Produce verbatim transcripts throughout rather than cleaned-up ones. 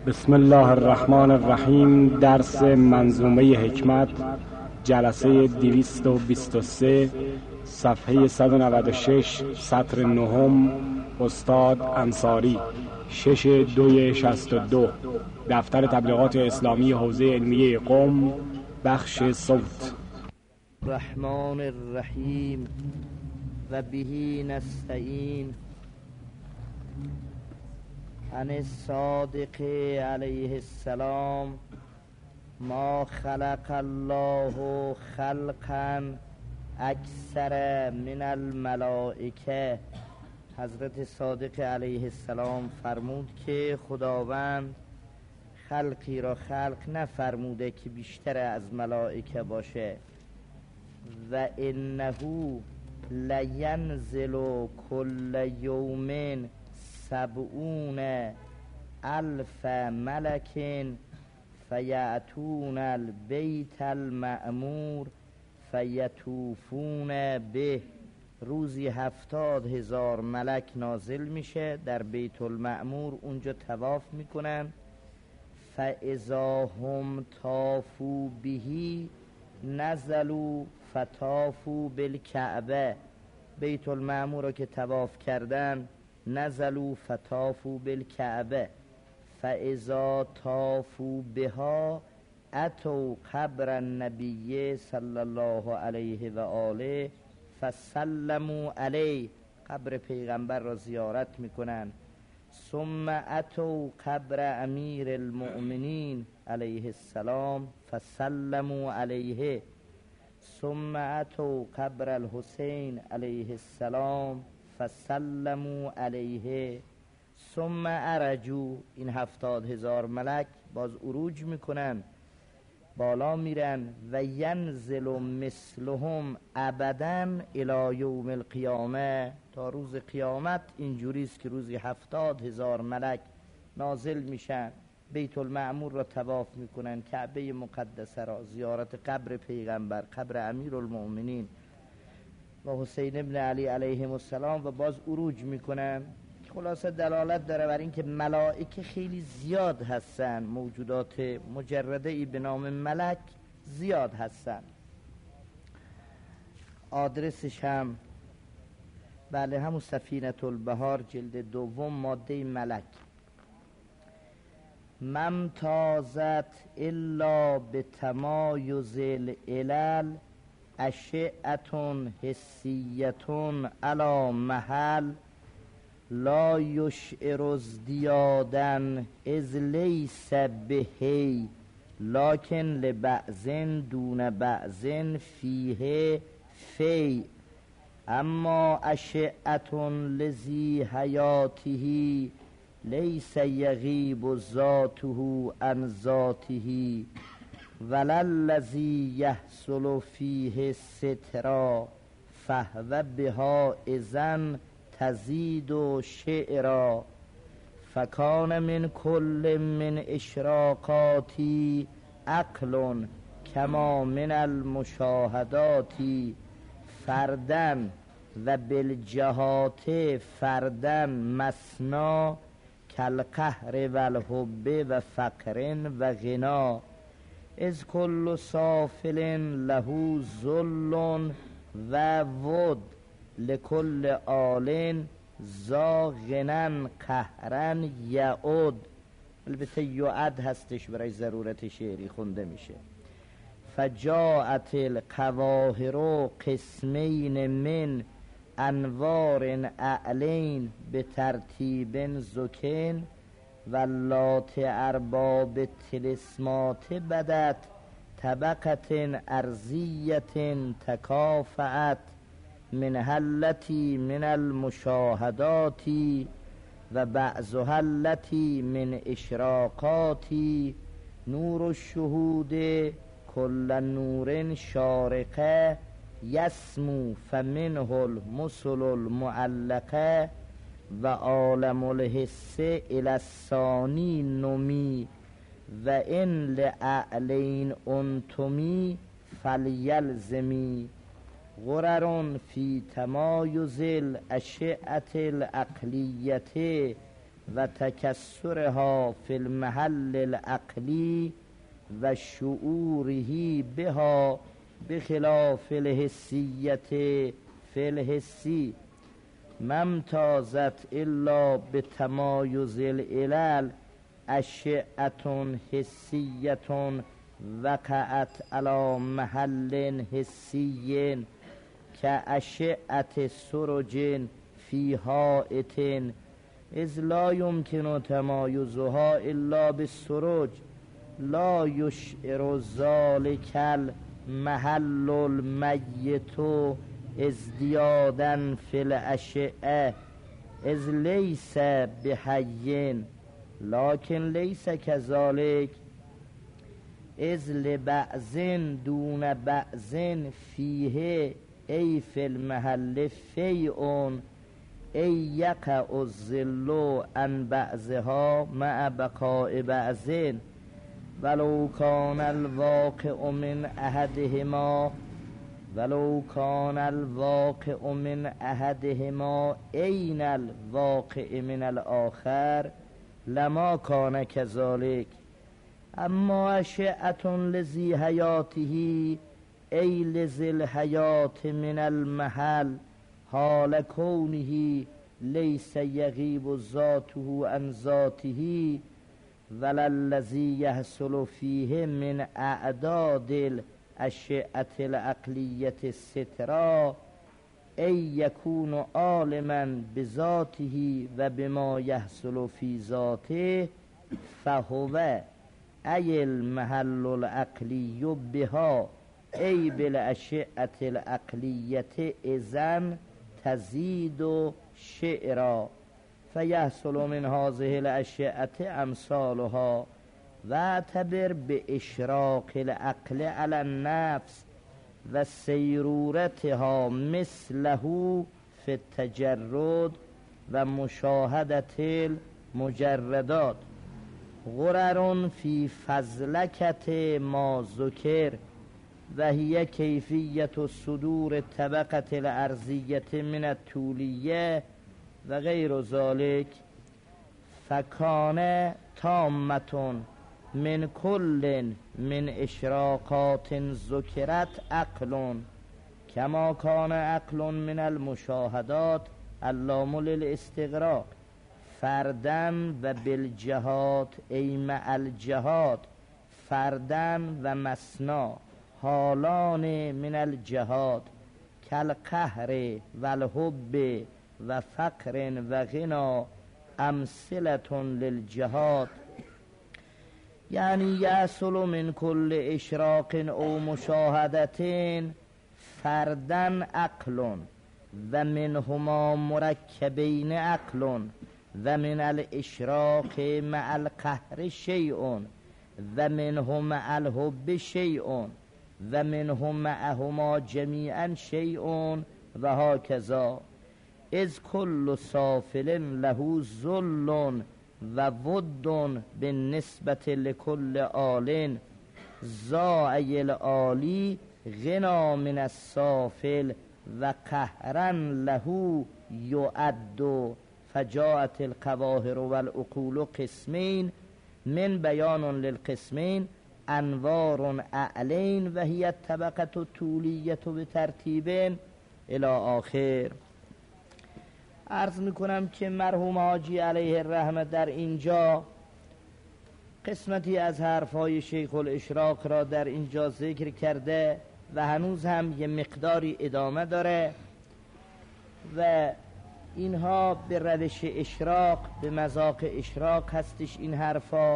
بسم الله الرحمن الرحیم. درس منظومه حکمت، جلسه دویست و بیست و سه، صفحه صد و نود و شش، سطر نهم، استاد انصاری، شش دوی شصت و دو، دفتر تبلیغات اسلامی حوزه علمیه قم، بخش صوت. الرحمن الرحیم و بهی نستعین. عن الصادق علیه السلام ما خلق الله خلقا اکثر من الملائکه. حضرت صادق علیه السلام فرمود که خداوند خلقی را خلق نفرموده که بیشتر از ملائکه باشه. و انه لینزل کل یوم سبعون الف ملک فیأتون البیت المأمور فیطوفون به. روزی هفتاد هزار ملک نازل میشه در بیت المأمور، اونجا طواف میکنن. فاذا هم طافوا بهی نزلوا فطافوا بالکعبه. بیت المأمور رو که طواف کردن، نزلوا فطافوا بالکعبه. فاذا طافوا بها اتوا قبر النبی صلی الله علیه و آله فسلموا علیه. قبر پیغمبر را زیارت میکنن. ثم اتوا قبر امیر المؤمنین علیه السلام فسلموا علیه. ثم اتوا قبر الحسین علیه السلام فسلموا علیه. ثم عرجوا. این هفتاد هزار ملک باز عروج میکنن، بالا میرن. و ینزل مثلهم ابدا الی یوم القیامه. تا روز قیامت اینجوریست که روزی هفتاد هزار ملک نازل میشن، بیت المعمور را طواف میکنن، کعبه مقدسه را، زیارت قبر پیغمبر، قبر امیر المؤمنین و حسین ابن علی علیهم السلام، و باز عروج میکنن. خلاصه دلالت داره بر اینکه ملائکه خیلی زیاد هستن، موجودات مجرده ای به نام ملک زیاد هستن. آدرسش هم بله همون سفینة البحار جلد دوم ماده ملک. ممتازت الا به تمایز العلل اشعتون حسیتون علی محل لا یشعر ازدیادن از لیس بهی لکن لبعضن دون بعضن فیه فی. اما اشعتون لذی حیاته لیس یغیب ذاته عن ذاته وللذی یحصل فیه سترا فهو بها اذن تزید و شعرا. فکان من کل من اشراقاتی عقل کما من المشاهداتی فردن و بالجهات فردن مسنا کالقهر و الحب و فقر و غنا. از کل سافل له ذل و ود لکل آل زا غنن قهرن یعود. البته یعد هستش برای ضرورت شعری خونده میشه. فجاءت القواهر قسمین من انوار اعلین به ترتیب زکین ولات ارباب تلسمات بدت طبقت ارضیت تکافعت من هلتی من المشاهداتی و بعض هلتی من اشراقاتی نور الشهود کل نور شارقه یسمو فمنه المثل المعلقه و عالم الحس الى الثانی نمی و ان لعلین انتمی فلیلزمی. غرر فی تمایز الاشعه العقلیه و تکسرها فی المحل العقلی و شعوره بها بخلاف الحسیت فی الحسی ممتازت الا بتمایز العلل اشعة حسیة وقعت على محل حسی كأشعة سرج في حائط اذ لا يمكن تمایزها الا بالسرج لا يشعر ذلك المحل الميت ازديادا في الأشعة اذ ليس بحي لكن ليس كذلك اذ لبعض دون بعض فيه ای فی المحل فیء ای یقع الظل عن بعضها مع بقاء بعض ولو کان الواقع من احدهما ولو کان الواقع من احدهما عین الواقع من الآخر لما کان كذلك اما اشعة لذی حیاته ای لذی الحیات من المحل حال کونه لیس یغیب ذاته عن ذاته ولا الذی یحصل فیه من اعداد الاشعة العقلیة السترا ای یکون عالما بذاته و بما یحصل فی ذاته فهو ای المحل العقلی بها ای بالاشعة العقلیة اذن تزید شعرا فیحصل من هذه الاشعة امثالها واعتبر باشراق العقل على النفس و سیرورتها مثله فی التجرد و مشاهدت المجردات غرر فی فضلکت ما ذکر و هی کیفیت صدور طبقة الارضیة من الطولیه و غیر ذلك فکان تامة من کل من اشراقات ذکرت عقل کما کان عقل من المشاهدات اللام للاستغراق فردن و بالجهات ای مع الجهات فردن و مسنا حالان من الجهات کالقهر و الحب و فقر و غنا امثلة للجهات یعنی یحصل من کل اشراق او مشاهدة فردن عقل و منهما مرکبین عقل و من الاشراق مع القهر شیء و منه مع الحب شیء و منه معهما جمیعا شیء و هکذا اذ کل سافل له ذل و ود بالنسبة لكل آل زائل العالی غنا من السافل و قهرا له یعد فجاءت القواهر والعقول قسمین من بیان للقسمین انوار اعلین و هی الطبقة الطولیة بترتیب الی آخر. عرض میکنم که مرحوم حاجی علیه الرحمه در اینجا قسمتی از حرفهای شیخ الاشراق را در اینجا ذکر کرده و هنوز هم یه مقداری ادامه داره و اینها به روش اشراق به مذاق اشراق هستش این حرفا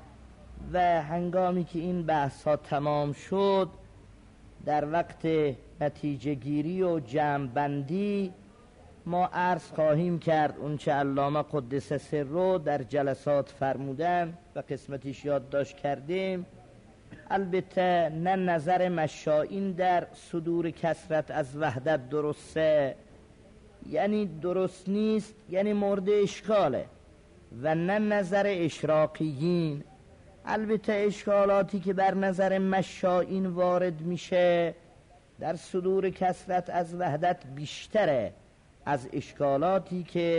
و هنگامی که این بحث ها تمام شد در وقت نتیجه گیری و جمع بندی ما عرض خواهیم کرد اون چه علامه قدس سره در جلسات فرمودن و قسمتیش یادداشت کردیم. البته نه نظر مشائین در صدور کثرت از وحدت درسته، یعنی درست نیست، یعنی مورد اشکاله، و نه نظر اشراقیین. البته اشکالاتی که بر نظر مشائین وارد میشه در صدور کثرت از وحدت بیشتره از اشکالاتی که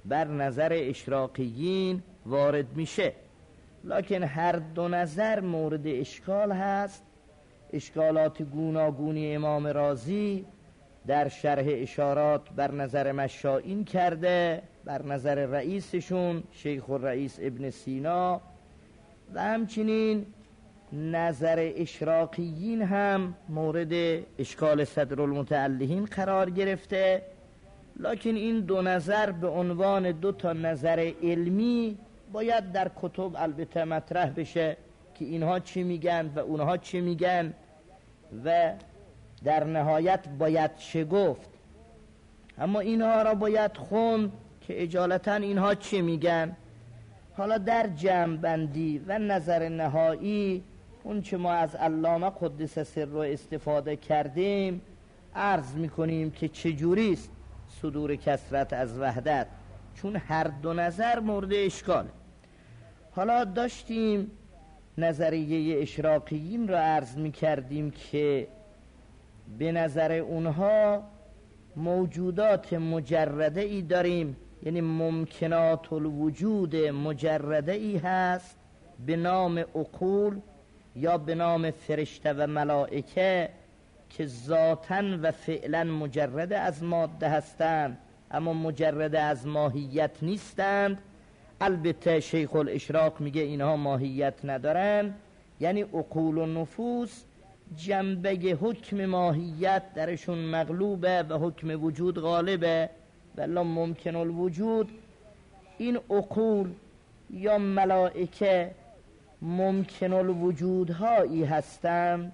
بر نظر اشراقیین وارد میشه. لکن هر دو نظر مورد اشکال هست. اشکالات گوناگونی امام رازی در شرح اشارات بر نظر مشائین کرده، بر نظر رئیسشون شیخ الرئیس ابن سینا، و همچنین نظر اشراقیین هم مورد اشکال صدرالمتعلهین قرار گرفته. لکن این دو نظر به عنوان دو تا نظر علمی باید در کتب البته مطرح بشه که اینها چی میگن و اونها چی میگن و در نهایت باید چه گفت. اما اینها را باید خوند که اجالتا اینها چی میگن. حالا در جمع بندی و نظر نهایی اون چه ما از علامه قدس سر استفاده کردیم عرض میکنیم که چجوریست صدور کثرت از وحدت، چون هر دو نظر مورد اشکاله. حالا داشتیم نظریه اشراقیین را عرض میکردیم که به نظر اونها موجودات مجرده ای داریم، یعنی ممکنات الوجود مجرده ای هست به نام عقول یا به نام فرشته و ملائکه که ذاتاً و فعلاً مجرد از ماده هستند اما مجرد از ماهیت نیستند. البته شیخ الاشراق میگه اینها ماهیت ندارن، یعنی عقول و نفوس جنبه حکم ماهیت درشون مغلوبه و حکم وجود غالبه. ولی ممکن الوجود این عقول یا ملائکه ممکن الوجودهایی هستند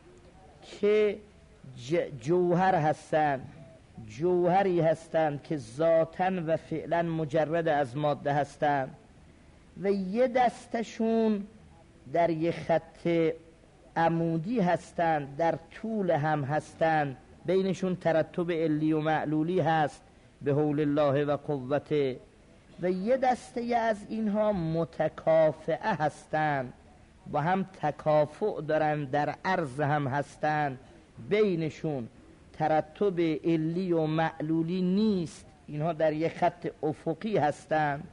که جوهر هستند، جوهری هستند که ذاتاً و فعلاً مجرد از ماده هستند و یه دستشون در یه خط عمودی هستند، در طول هم هستند، بینشون ترتب علی و معلولی هست به حول الله و قوته، و یه دسته از اینها متکافئه هستند، با هم تکافؤ دارن، در عرض هم هستند، بینشون ترتب علی و معلولی نیست، اینها در یک خط افقی هستند.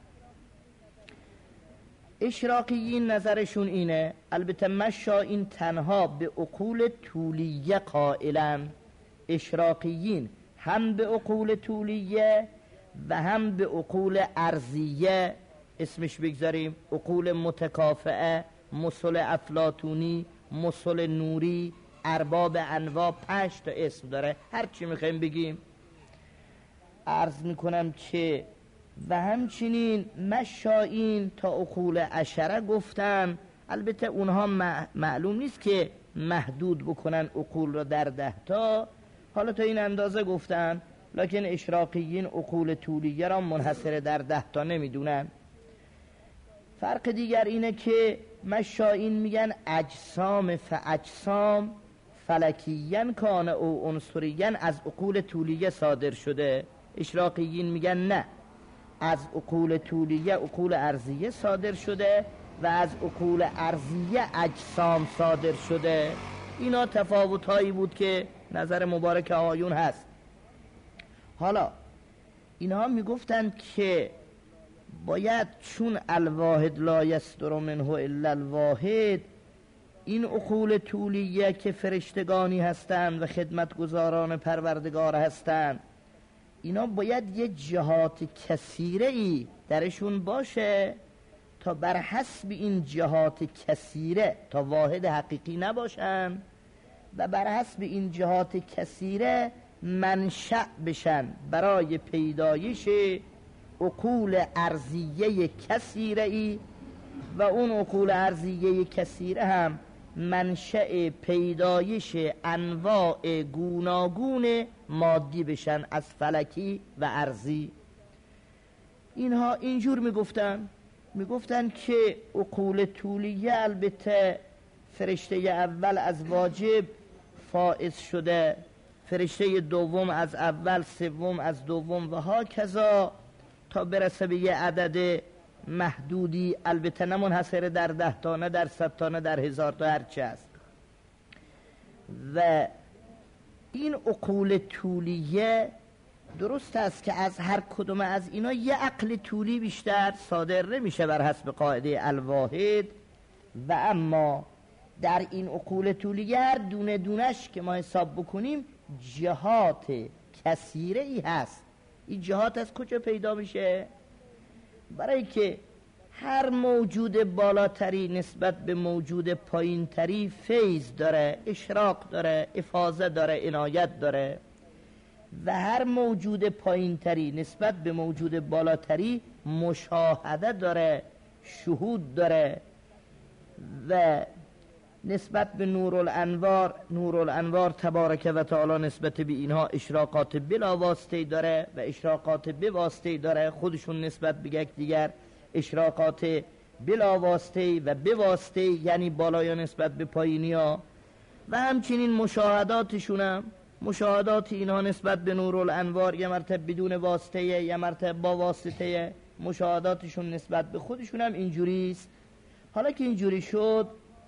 اشراقیین نظرشون اینه. البته مشائین تنها به عقول طولیه قائلن. اشراقیین هم به عقول طولیه و هم به عقول ارضیه، اسمش بگذاریم عقول متکافئه، مسل افلاطونی، مسل نوری، ارباب انواع، پنج تا اسم داره، هر چی میخوایم بگیم. عرض میکنم که و همچنین مشائین تا عقول عشره گفتن. البته اونها معلوم نیست که محدود بکنن عقول را در ده تا، حالا تا این اندازه گفتن، لکن اشراقیین عقول طولیه را منحصر در ده تا نمیدونن. فرق دیگر اینه که مشائین میگن اجسام فاجسام فلکیین کان او عنصریین از عقول طولیه صادر شده. اشراقیین میگن نه، از عقول طولیه عقول ارضیه صادر شده و از عقول ارضیه اجسام صادر شده. اینا تفاوت هایی بود که نظر مبارک آیون هست. حالا اینها میگفتن که باید چون الواحد لا یصدر منه الا الواحد، این عقول طولیه که فرشتگانی هستند و خدمتگزاران پروردگار هستند، اینا باید یه جهات کثیره ای درشون باشه تا بر حسب این جهات کثیره تا واحد حقیقی نباشن و بر حسب این جهات کثیره منشأ بشن برای پیدایش عقول ارضیه کثیره ای، و اون عقول ارضیه کثیره هم منشأ پیدایش انواع گوناگون مادی بشن از فلکی و ارضی. اینها اینجور میگفتن میگفتن که عقول طولیه البته فرشته اول از واجب فائز شده، فرشته دوم از اول، سوم از دوم و ها کذا تا برسه به یه عدد محدودی، البته نه منحصر در ده تا، نه در صد تا، نه در هزار تا، هرچی است. و این عقول طولیه درست است که از هر کدوم از اینا یه عقل طولی بیشتر صادر نمیشه بر حسب قاعده الواحد، و اما در این عقول طولی هر دونه دونش که ما حساب بکنیم جهات کثیره ای هست. این جهات از کجا پیدا میشه؟ برای که هر موجود بالاتری نسبت به موجود پایینتری فیض داره، اشراق داره، افاضه داره، عنایت داره، و هر موجود پایینتری نسبت به موجود بالاتری مشاهده داره، شهود داره. و نسبت به نورالانوار، نورالانوار تبارک و تعالی نسبت به اینها اشراقات بلا واسطه داره و اشراقات به واسطه داره، خودشون نسبت به یک دیگر اشراقات بلا واسطه و به واسطه، یعنی بالای نسبت به پایینی ها. و همچنین مشاهداتشون هم، مشاهدات اینها نسبت به نورالانوار یه مرتبه بدون واسطه، یه مرتبه با واسطه، مشاهداتشون نسبت به خودشون هم اینجوریست. حالا که اینجوری شد،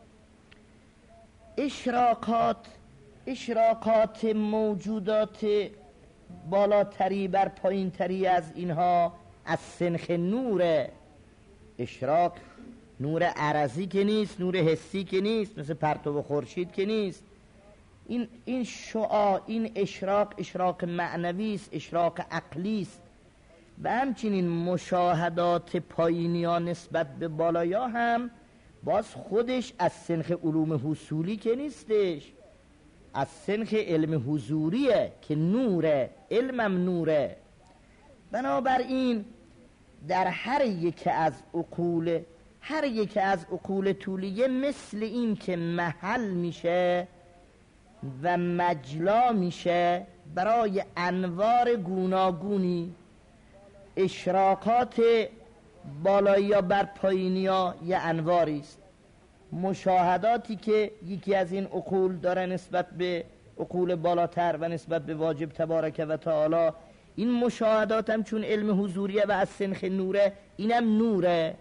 اشراقات اشراقات موجودات بالاتری بر پایینتری از اینها از سنخ نور اشراق، نور عرضی که نیست، نور حسی که نیست، مثل پرتو خورشید که نیست. این این شعاع، این اشراق اشراق معنوی است، اشراق عقلی است. و همچنین مشاهدات پایینی ها نسبت به بالایا هم باز خودش از سنخ علوم حصولی که نیستش، از سنخ علم حضوریه که نوره، علمم نوره. بنابراین در هر یک از عقول هر یک از عقول طولیه مثل این که محل میشه و مجلا میشه برای انوار گوناگونی، اشراقات بالایی یا بر پایینی ها یه انواری است. مشاهداتی که یکی از این عقول داره نسبت به عقول بالاتر و نسبت به واجب تبارک و تعالی، این مشاهدات هم چون علم حضوریه و از سنخ نوره، اینم نوره.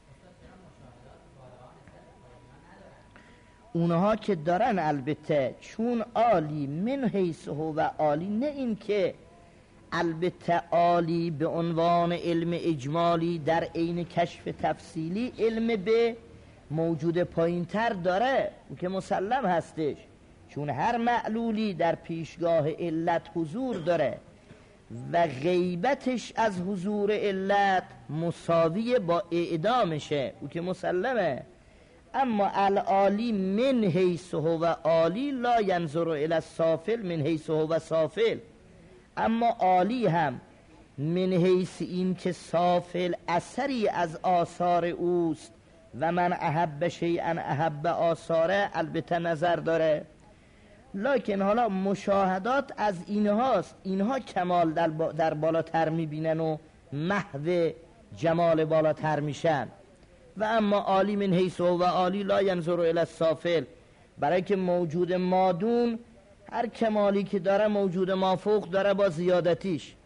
اونها که دارن البته چون عالی من حیث هو و عالی، نه این که البته عالی به عنوان علم اجمالی در عین کشف تفصیلی علم به موجود پایینتر داره، اون که مسلم هستش، چون هر معلولی در پیشگاه علت حضور داره و غیبتش از حضور علت مساوی با اعدامشه، اون که مسلمه. اما العالی من حیث هو عالی لا ینظر الی السافل من حیث هو سافل. اما عالی هم من حیث این که سافل اثری از آثار اوست و من احب شیئا احب آثاره، البته نظر داره. لکن حالا مشاهدات از اینهاست، اینها کمال در, با در بالاتر میبینن و محو جمال بالاتر میشن. و اما عالی من حیث و عالی لا ینظر الی السافل، برای که موجود مادون هر کمالی که داره موجود مافوق داره با زیادتیش.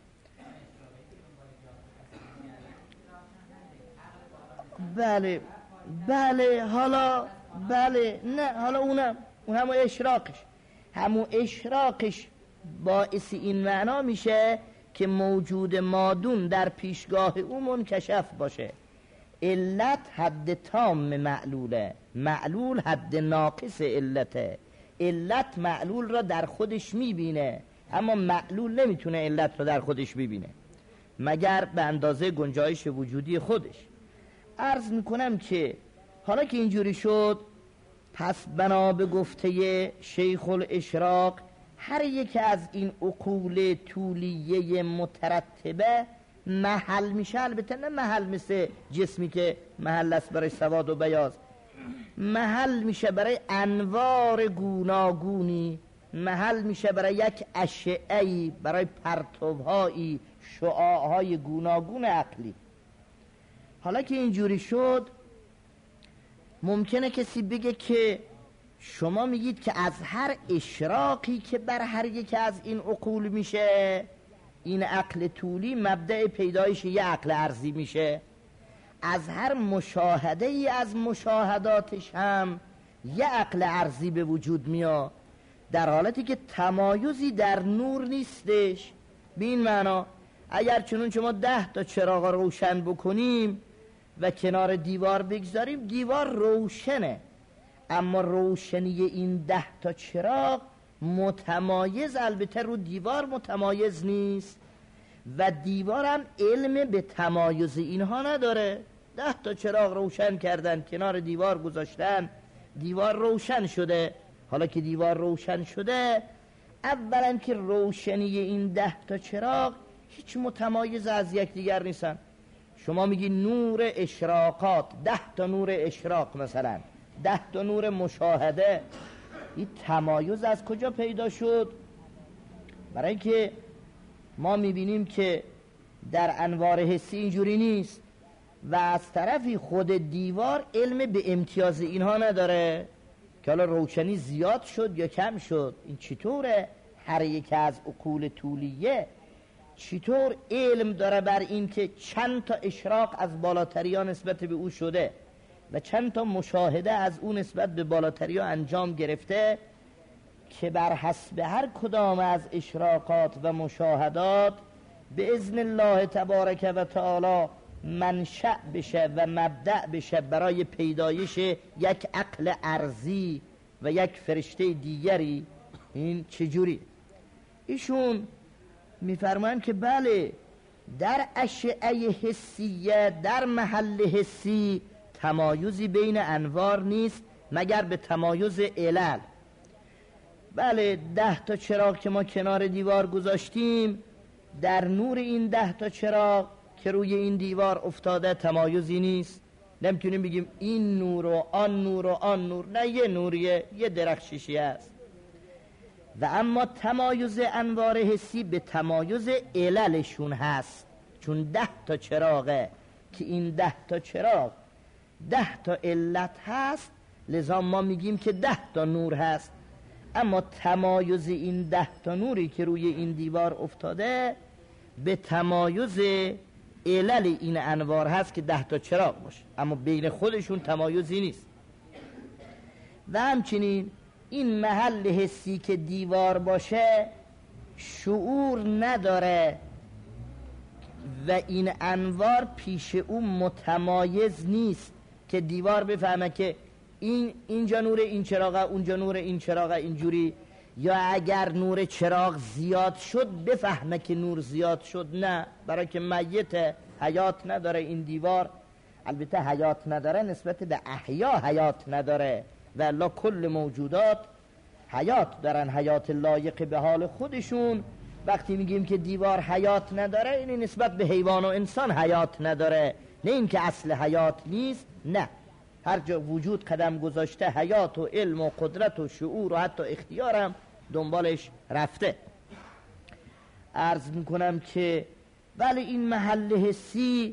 بله بله حالا بله نه حالا اونم اون همون اشراقش همون اشراقش باعث این معنا میشه که موجود مادون در پیشگاه او منکشف باشه. علت حد تام معلوله، معلول حد ناقص علته. علت معلول را در خودش میبینه، اما معلول نمیتونه علت را در خودش ببینه مگر به اندازه گنجایش وجودی خودش. عرض میکنم که حالا که اینجوری شد، پس بنا به گفته شیخ الاشراق هر یک از این عقول طولیه مترتبه محل میشه. البته نه محل مثل جسمی که محل است برای سواد و بیاض، محل میشه برای انوار گوناگونی، محل میشه برای یک اشعه‌ای، برای پرتوهایی، شعاعهای گوناگون عقلی. حالا که اینجوری شد، ممکنه کسی بگه که شما میگید که از هر اشراقی که بر هر یک از این عقول میشه، این عقل طولی مبدأ پیدایش یه عقل ارضی میشه. از هر مشاهده ای از مشاهداتش هم یه عقل ارضی به وجود میاد، در حالتی که تمایزی در نور نیستش، به این معنا اگر چنون شما ده تا چراغ روشن بکنیم و کنار دیوار بگذاریم، دیوار روشنه، اما روشنی این ده تا چراغ متمایز البته رو دیوار متمایز نیست و دیوار هم علم به تمایز اینها نداره. ده تا چراغ روشن کردن، کنار دیوار گذاشتن، دیوار روشن شده. حالا که دیوار روشن شده، اولا که روشنی این ده تا چراغ هیچ متمایز از یکدیگر نیستن. شما میگی نور اشراقات، ده تا نور اشراق مثلا، ده تا نور مشاهده، این تمایز از کجا پیدا شد؟ برای که ما میبینیم که در انوار حسی اینجوری نیست و از طرفی خود دیوار علم به امتیاز اینها نداره که حالا روشنی زیاد شد یا کم شد. این چطوره؟ هر یک از عقول طولیه چطور علم داره بر این که چند تا اشراق از بالاتری ها نسبت به او شده و چند تا مشاهده از او نسبت به بالاتری ها انجام گرفته که بر حسب هر کدام از اشراقات و مشاهدات به اذن الله تبارک و تعالی منشأ بشه و مبدأ بشه برای پیدایش یک عقل ارضی و یک فرشته دیگری. این چجوری؟ ایشون میفرمان که بله، در اشعه حسیه، در محل حسی تمایزی بین انوار نیست مگر به تمایز علل. بله، ده تا چراغ که ما کنار دیوار گذاشتیم، در نور این ده تا چراغ که روی این دیوار افتاده تمایزی نیست. نمیتونیم بگیم این نور و آن نور و آن نور، نه، یه نوریه، یه درخششی است. و اما تمایز انوار حسی به تمایز عللشون هست، چون ده تا چراغه که این ده تا چراغ ده تا علت هست، لذا ما میگیم که ده تا نور هست. اما تمایز این ده تا نوری که روی این دیوار افتاده به تمایز علل این انوار هست که ده تا چراغ باشه، اما بین خودشون تمایزی نیست. و همچنین این محل حسی که دیوار باشه شعور نداره و این انوار پیش او متمایز نیست که دیوار بفهمه که این اینجا نور این چراغه، اونجا نور این چراغه، اینجوری. یا اگر نور چراغ زیاد شد بفهمه که نور زیاد شد، نه، برای که میت، حیات نداره این دیوار. البته حیات نداره نسبت به احیا حیات نداره و الا کل موجودات حیات دارن، حیات لایق به حال خودشون. وقتی میگیم که دیوار حیات نداره، اینی نسبت به حیوان و انسان حیات نداره، نه این که اصل حیات نیست، نه، هر جا وجود قدم گذاشته حیات و علم و قدرت و شعور و حتی اختیارم دنبالش رفته. عرض میکنم که ولی این محل حسی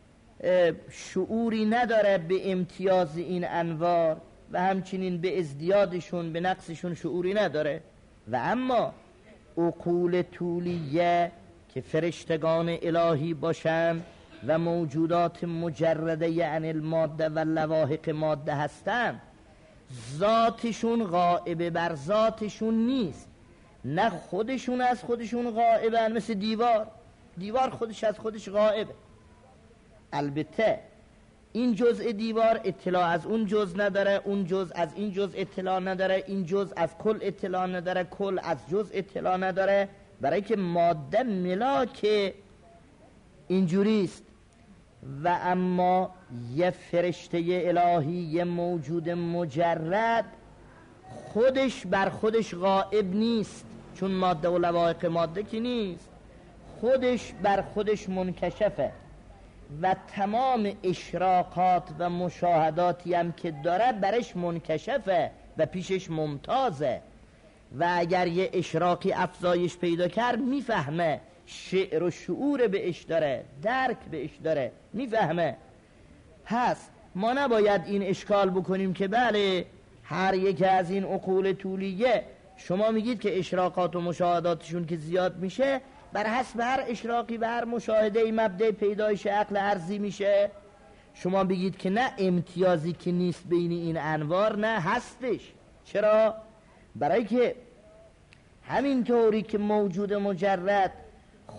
شعوری نداره به امتیاز این انوار و همچنین به ازدیادشون، به نقصشون شعوری نداره. و اما عقول طولیه که فرشتگان الهی باشن و موجودات مجرده یعنی الماده و لواحق ماده هستن، ذاتشون غائب بر ذاتشون نیست، نه خودشون از خودشون غائبن. مثل دیوار، دیوار خودش از خودش غائبه. البته این جزء دیوار اطلاع از اون جزء نداره، اون جزء از این جزء اطلاع نداره، این جزء از کل اطلاع نداره، کل از جزء اطلاع نداره، برای که ماده ملاک اینجوریست. و اما یه فرشته الهی، یه موجود مجرد، خودش بر خودش غائب نیست، چون ماده و لواحق ماده که نیست، خودش بر خودش منکشفه و تمام اشراقات و مشاهداتی هم که داره برش منکشفه و پیشش ممتازه. و اگر یه اشراقی افزایش پیدا کرد میفهمه، شعر و شعور بهش داره، درک بهش داره، میفهمه. هست ما نباید این اشکال بکنیم که بله هر یک از این عقول طولیه شما میگید که اشراقات و مشاهداتشون که زیاد میشه، بر حسب هر اشراقی و هر مشاهده مبدأ پیدایش عقل ارضی میشه. شما بگید که نه، امتیازی که نیست بین این انوار، نه، هستش. چرا؟ برای که همین طوری که موجود مجرد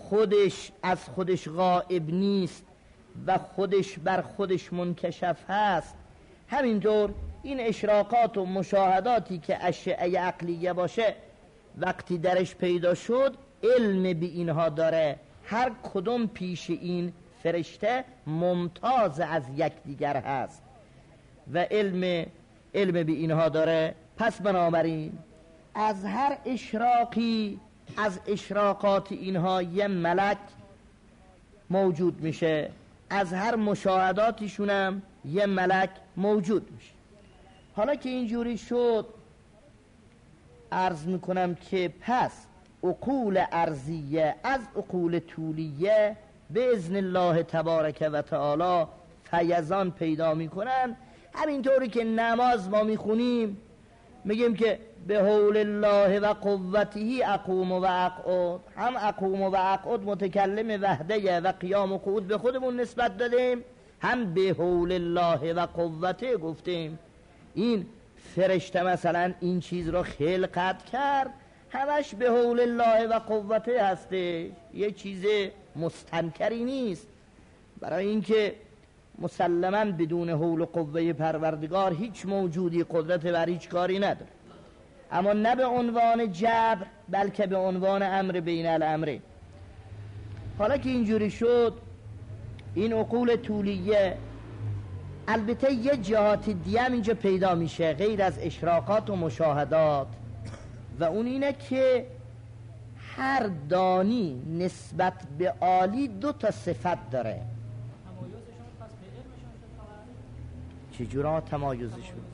خودش از خودش غائب نیست و خودش بر خودش منکشف هست. همینطور این اشراقات و مشاهداتی که اشعه عقلیه باشه وقتی درش پیدا شد علم به اینها داره. هر کدوم پیش این فرشته ممتاز از یکدیگر هست و علم علم به اینها داره. پس بنابراین از هر اشراقی از اشراقات اینها یه ملک موجود میشه، از هر مشاهداتشونم یه ملک موجود میشه. حالا که اینجوری شد عرض میکنم که پس عقول ارضیه از عقول طولیه به اذن الله تبارک و تعالی فیضان پیدا میکنن. همینطوری که نماز ما میخونیم میگیم که به حول الله و قوته اقوم و اقعد، هم اقوم و اقعد متکلم وحده و قیام و قعود به خودمون نسبت دادیم، هم به حول الله و قوته گفتیم. این فرشته مثلا این چیز رو خلقت کرد، همش به حول الله و قوته هسته، یه چیز مستنکری نیست. برای اینکه مسلما بدون حول و قوه پروردگار هیچ موجودی قدرت بر هیچ کاری نداره، اما نه به عنوان جبر بلکه به عنوان امر بین الامره. حالا که اینجوری شد این عقول طولیه البته یه جهات دیگه هم اینجا پیدا میشه غیر از اشراقات و مشاهدات، و اون اینه که هر دانی نسبت به عالی دو تا صفت داره. چجورا تمایزش بود؟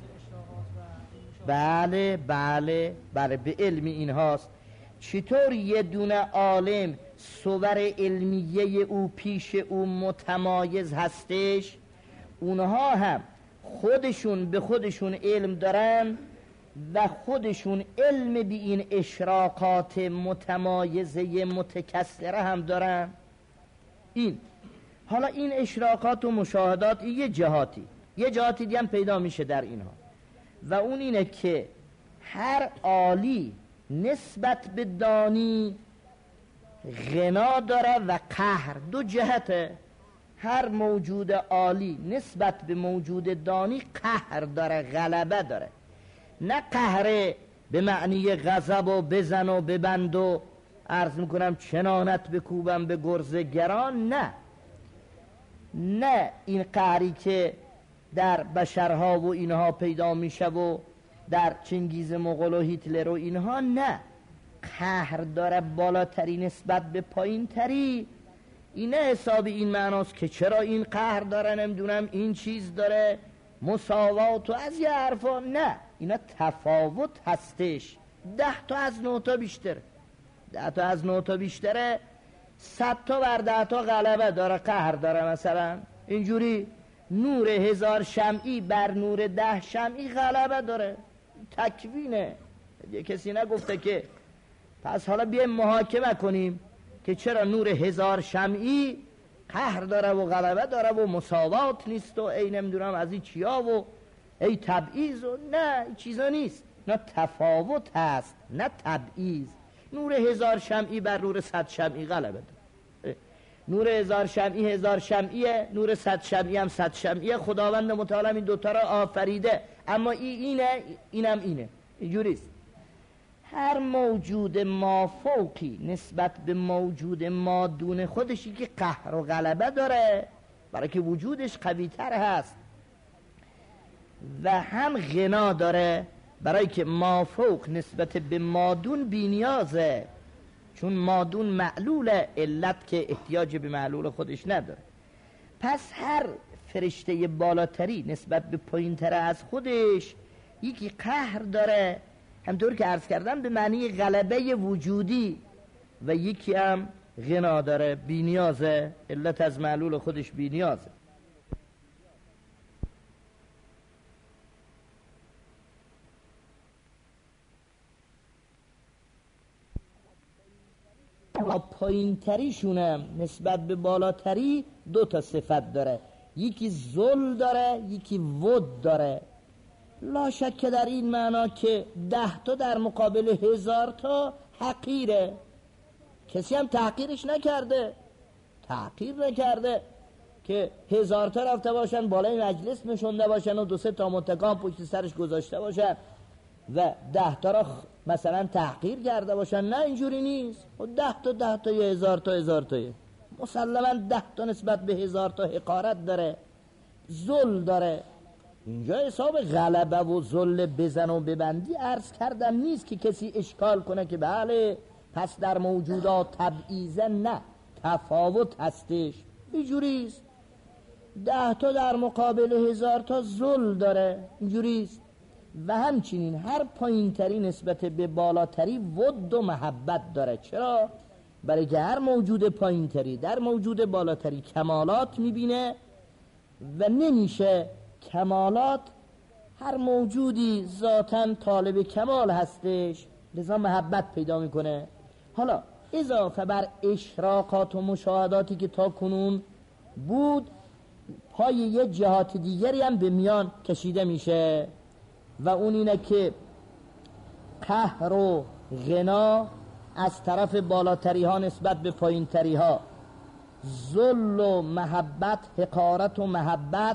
بله بله بله به علم این هاست. چطور یه دونه عالم صور علمیه او پیش او متمایز هستش، اونها هم خودشون به خودشون علم دارن و خودشون علم به این اشراقات متمایزه متکثره هم دارن. این حالا این اشراقات و مشاهدات یه جهاتی یه جهاتی دیگه هم پیدا میشه در اینها، و اون اینه که هر عالی نسبت به دانی غنا داره و قهر. دو جهته. هر موجود عالی نسبت به موجود دانی قهر داره، غلبه داره. نه قهر به معنی غضب و بزن و ببند و عرض میکنم چنانت بکوبم به گرز گران، نه نه این قهری که در بشرها و اینها پیدا میشه و در چنگیز مغول و هیتلر و اینها، نه، قهر داره بالاتری نسبت به پایین تری. اینه حساب این معناست که چرا این قهر داره، نمیدونم این چیز داره، مساوات و از یه حرفا. نه، اینا تفاوت هستش. ده تا از نه تا بیشتره، ده تا از نه تا بیشتره، صد تا بر ده تا غلبه داره، قهر داره. مثلا اینجوری نور هزار شمعی بر نور ده شمعی غلبه داره، تکوینه. یه کسی نگفته که پس حالا بیایم محاکمه کنیم که چرا نور هزار شمعی قهر داره و غلبه داره و مساوات نیست و ای نمیدونم از این چیا و ای تبعیض و نه، این چیزا نیست. نه، تفاوت هست نه تبعیض. نور هزار شمعی بر نور صد شمعی غلبه داره. نور هزار شمعی هزار شمعیه، نور صد شمعی هم صد شمعیه. خداوند متعال این دوتا را آفریده، اما این اینه اینم اینه، اینجوریست. هر موجود مافوقی نسبت به موجود مادون خودشی که قهر و غلبه داره، برای که وجودش قوی تر هست، و هم غنا داره برای که مافوق نسبت به مادون بینیازه، چون مادون معلوله، علت که احتیاج به معلول خودش نداره. پس هر فرشته بالاتری نسبت به پایین تر از خودش یکی قهر داره، همطور که عرض کردم به معنی غلبه وجودی، و یکی هم غنا داره، بینیازه، علت از معلول خودش بینیازه. پایین تریشونم نسبت به بالاتری دو تا صفت داره، یکی ذل داره یکی ود داره. لا شک در این معنا که ده تا در مقابل هزار تا حقیره. کسی هم تحقیرش نکرده، تحقیر نکرده که هزار تا رفته باشن بالای مجلس نشونده باشن و دو سه تا متکان پشت سرش گذاشته باشن و ده تا را مثلا تحقیر کرده باشن. نه اینجوری نیست. و ده تا ده تا یا هزار تا هزار تایه. مسلما ده تا نسبت به هزار تا حقارت داره، ذل داره. اینجا حساب غلبه و ذل بزن و ببندی عرض کردم نیست که کسی اشکال کنه که بله پس در موجودات تبعیضه. نه، تفاوت هستش. اینجوریست. ده تا در مقابل هزار تا ذل داره. اینجوریست. و همچنین هر پایین تری نسبت به بالاتری ود و محبت داره. چرا؟ برای که هر موجود پایین تری در موجود بالاتری کمالات میبینه و نمیشه کمالات، هر موجودی ذاتاً طالب کمال هستش، لذا محبت پیدا میکنه. حالا اضافه بر اشراقات و مشاهداتی که تا کنون بود، پای یه جهات دیگری هم به میان کشیده میشه و اون اینه که قهر و غنا از طرف بالاتری ها نسبت به پایین تری ها، ذل و محبت، حقارت و محبت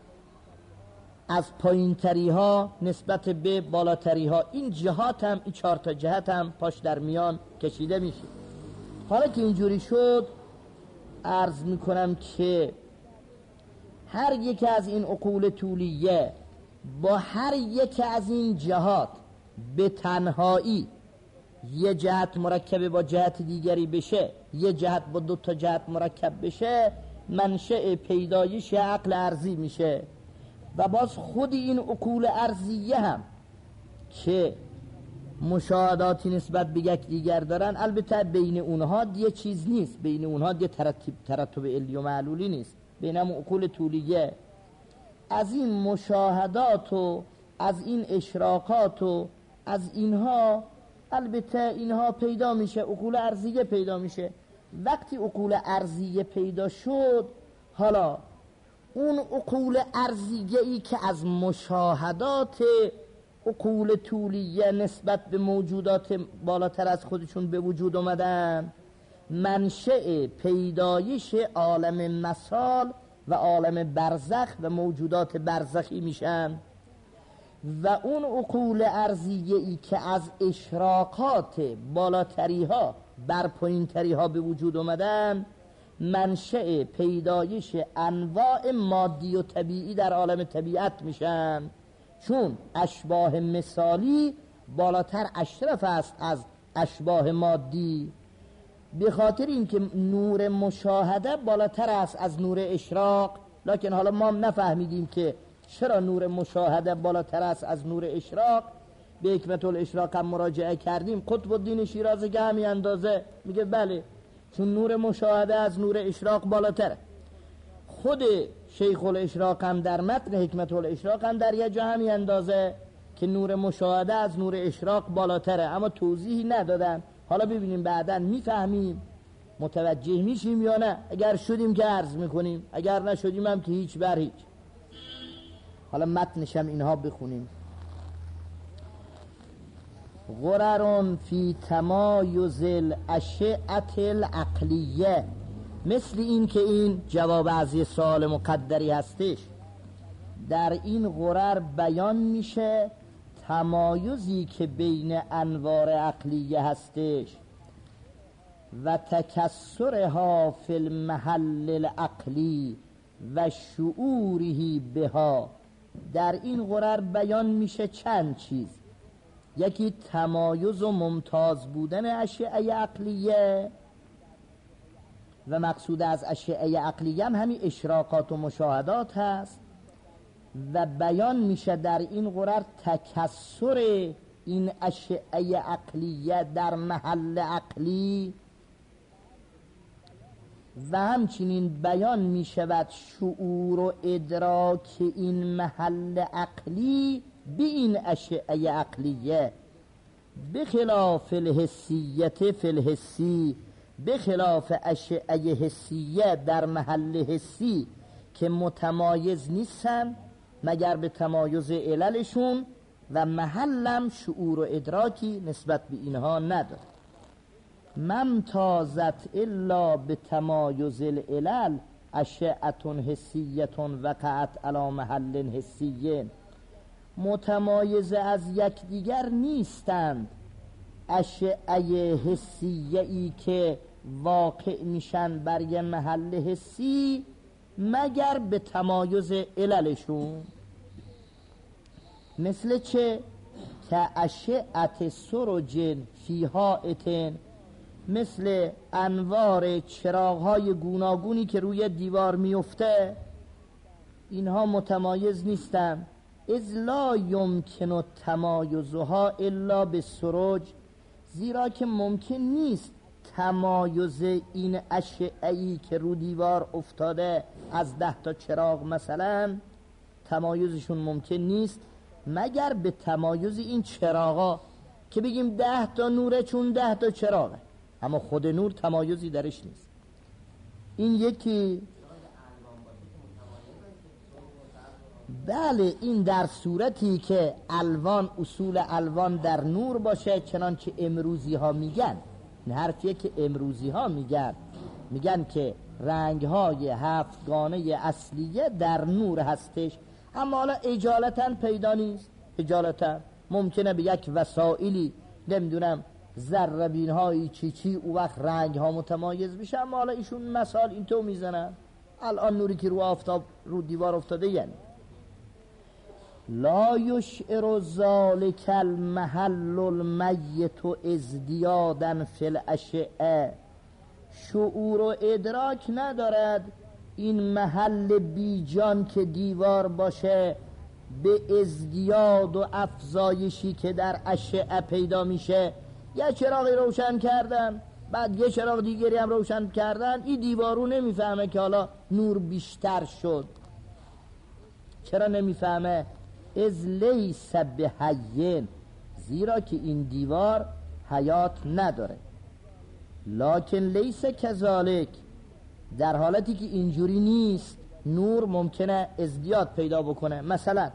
از پایین تری ها نسبت به بالاتری ها. این جهات هم، این چهار تا جهت هم پاش در میان کشیده میشه. حالا که اینجوری شد، عرض میکنم که هر یک از این عقول طولیه با هر یک از این جهات به تنهایی یه جهت مرکب با جهت دیگری بشه، یه جهت با دو تا جهت مرکب بشه، منشأ پیدایش عقل ارضی میشه. و باز خود این عقول ارضیه هم که مشاهداتی نسبت به یک دیگر دارن، البته بین اونها یه چیز نیست، بین اونها یه ترتیب ترتب علی و معلولی نیست، بین هم عقول طولیه. از این مشاهدات و از این اشراقات و از اینها، البته اینها پیدا میشه، عقول ارضیه پیدا میشه. وقتی عقول ارضیه پیدا شد، حالا اون عقول ارضیه ای که از مشاهدات عقول طولیه نسبت به موجودات بالاتر از خودشون به وجود اومدن، منشأ پیدایش عالم مثال و عالم برزخ و موجودات برزخی میشن. و اون عقول ارضیه ای که از اشراقات بالاتری ها بر پایین تری ها به وجود اومدن، منشأ پیدایش انواع مادی و طبیعی در عالم طبیعت میشن. چون اشباه مثالی بالاتر اشرف است از اشباه مادی، به خاطر اینکه نور مشاهده بالاتر است از نور اشراق. لکن حالا ما نفهمیدیم که چرا نور مشاهده بالاتر است از نور اشراق. به حکمت الاشراق هم مراجعه کردیم. قطب الدین شیرازی که همین اندازه میگه بله، چون نور مشاهده از نور اشراق بالاتره. خود شیخ الاشراق هم در متن حکمت الاشراق هم در یه جا همین اندازه که نور مشاهده از نور اشراق بالاتره، اما توضیحی ندادن. حالا ببینیم بعداً میفهمیم، متوجه میشیم یا نه. اگر شدیم که عرض میکنیم، اگر نشدیم هم که هیچ بر هیچ. حالا متنش هم اینها بخونیم. غررون فی تمایز الاشعه العقلیه، مثل این که این جواب از یه سوال مقدری هستش. در این غرر بیان میشه تمایزی که بین انوار عقلیه هستش و تکسرها فی المحل العقلی و شعوره بها. در این غرر بیان میشه چند چیز. یکی تمایز و ممتاز بودن اشعه عقلیه، و مقصود از اشعه عقلیه هم همین اشراقات و مشاهدات هست. و بیان میشه در این غرر تکسر این اشعه عقلیه در محل عقلی، و همچنین بیان میشود شعور و ادراک این محل عقلی به این اشعه عقلیه، بخلاف الحسیت فی الحسی، بخلاف اشعه حسیه در محل حسی که متمایز نیستن مگر به تمایز عللشون، و محلم شعور و ادراکی نسبت به اینها نداره. ممتازت الا به تمایز العلل اشعه حسیه وقعت علی محل حسی. متمایز از یکدیگر نیستند اشعه حسیه ای که واقع میشن بر یه محل حسی مگر به تمایز عللشون. مثل چه؟ که اشعه سرج فی حائط، مثل انوار چراغ‌های گوناگونی که روی دیوار میفته، اینها متمایز نیستن. اذ لا یمکن تمایزها الا بالسرج، زیرا که ممکن نیست تمایز این اشعه‌ای که رو دیوار افتاده از ده تا چراغ مثلا، تمایزشون ممکن نیست مگر به تمایز این چراغا که بگیم ده تا نوره چون ده تا چراغه، اما خود نور تمایزی درش نیست. این یکی. بله، این در صورتی که الوان اصول الوان در نور باشه، چنانچه امروزی ها میگن. این حرفیه که امروزی ها میگن میگن که رنگ های هفتگانه اصلیه در نور هستش، اما حالا اجالتا پیدا نیست. اجالتا ممکنه به یک وسائلی نمیدونم ذره‌بین های چی چی او وقت رنگ ها متمایز بشه، اما حالا ایشون مثال این تو میزنن. الان نوری که رو آفتاب رو دیوار افتاده یعنی لا یشعر ذالک المحل المیت ازدیادا فی الاشعه، شعور و ادراک ندارد این محل بیجان که دیوار باشه به ازدیاد و افزایشی که در اشعه پیدا میشه. یه چراغی روشن کردن، بعد یه چراغ دیگری هم روشن کردن، این دیوارو نمیفهمه که حالا نور بیشتر شد. چرا نمیفهمه؟ از لیس بحیین، زیرا که این دیوار حیات نداره. لکن لیس کذالک، در حالتی که اینجوری نیست نور ممکنه ازدیاد پیدا بکنه. مثلا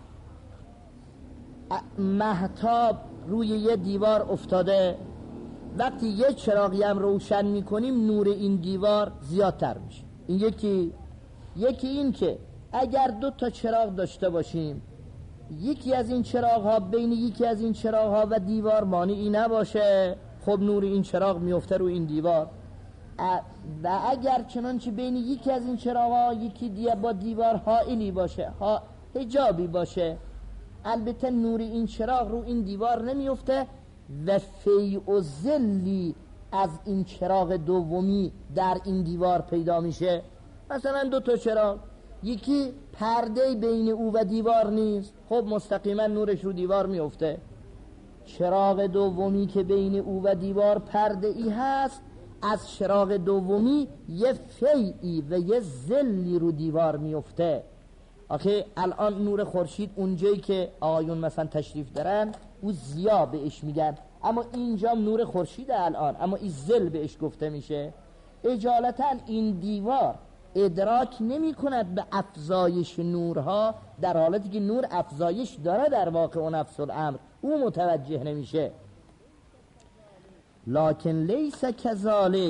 مهتاب روی یه دیوار افتاده، وقتی یه چراغی هم روشن میکنیم نور این دیوار زیادتر میشه. این یکی. یکی این که اگر دو تا چراغ داشته باشیم، یکی از این چراغ ها بین یکی از این چراغ ها و دیوار مانعی نباشه، خب نور این چراغ میفته رو این دیوار. و اگر چنانچه بین یکی از این چراغ ها یکی دیگه با دیوار حائلی باشه، ها حجابی باشه، البته نور این چراغ رو این دیوار نمیفته و فیء و ظلی از این چراغ دومی در این دیوار پیدا میشه. مثلا دو تا چراغ، یکی پرده بین او و دیوار نیست، خب مستقیما نورش رو دیوار میفته. چراغ دومی که بین او و دیوار پرده ای هست، از چراغ دومی یه فیئی و یه ظلی رو دیوار میفته. آخه الان نور خورشید اونجایی که آقایون مثلا تشریف دارن او ضیا بهش میگن، اما اینجا نور خورشید الان، اما این ظل بهش گفته میشه. اجالتا این دیوار ادراک نمی کند به افزایش نورها، در حالتی که نور افزایش داره در واقع اون نفس الامر، او متوجه نمیشه. لکن لیس کذالک،